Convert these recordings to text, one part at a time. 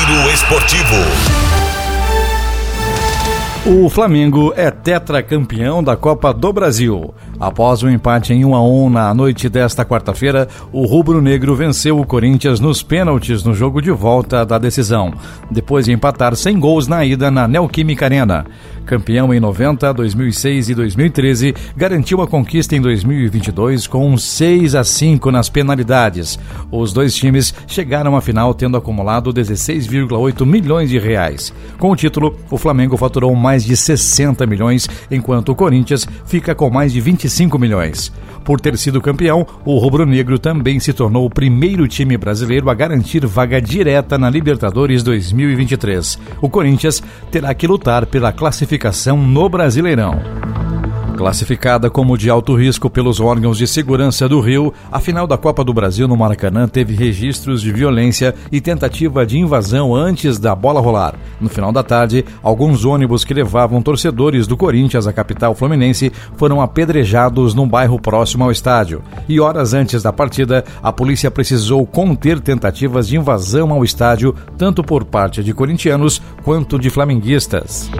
Giro Esportivo. O Flamengo é tetracampeão da Copa do Brasil. Após um empate em 1-1 na noite desta quarta-feira, o rubro-negro venceu o Corinthians nos pênaltis no jogo de volta da decisão, depois de empatar sem gols na ida na Neoquímica Arena. Campeão em 90, 2006 e 2013, garantiu a conquista em 2022 com 6-5 nas penalidades. Os dois times chegaram à final tendo acumulado 16,8 milhões de reais. Com o título, o Flamengo faturou mais de 60 milhões, enquanto o Corinthians fica com mais de 25 milhões. Por ter sido campeão, o rubro-negro também se tornou o primeiro time brasileiro a garantir vaga direta na Libertadores 2023. O Corinthians terá que lutar pela classificação no Brasileirão. Classificada como de alto risco pelos órgãos de segurança do Rio, a final da Copa do Brasil no Maracanã teve registros de violência e tentativa de invasão antes da bola rolar. No final da tarde, alguns ônibus que levavam torcedores do Corinthians à capital fluminense foram apedrejados num bairro próximo ao estádio. E horas antes da partida, a polícia precisou conter tentativas de invasão ao estádio, tanto por parte de corintianos quanto de flamenguistas.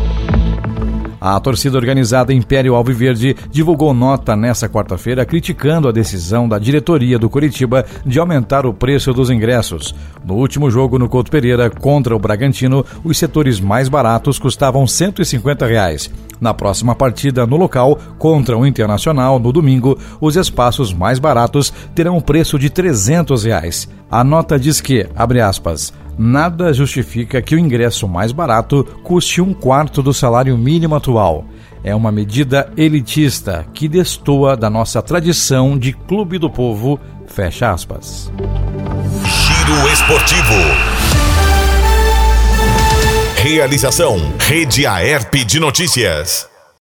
A torcida organizada Império Alviverde divulgou nota nesta quarta-feira criticando a decisão da diretoria do Coritiba de aumentar o preço dos ingressos. No último jogo no Couto Pereira contra o Bragantino, os setores mais baratos custavam R$ 150. Na próxima partida no local, contra o Internacional, no domingo, os espaços mais baratos terão o preço de R$ 300. A nota diz que, abre aspas, nada justifica que o ingresso mais barato custe 1/4 do salário mínimo atual. É uma medida elitista que destoa da nossa tradição de clube do povo, fecha aspas. Giro Esportivo. Realização: Rede Aerp de Notícias.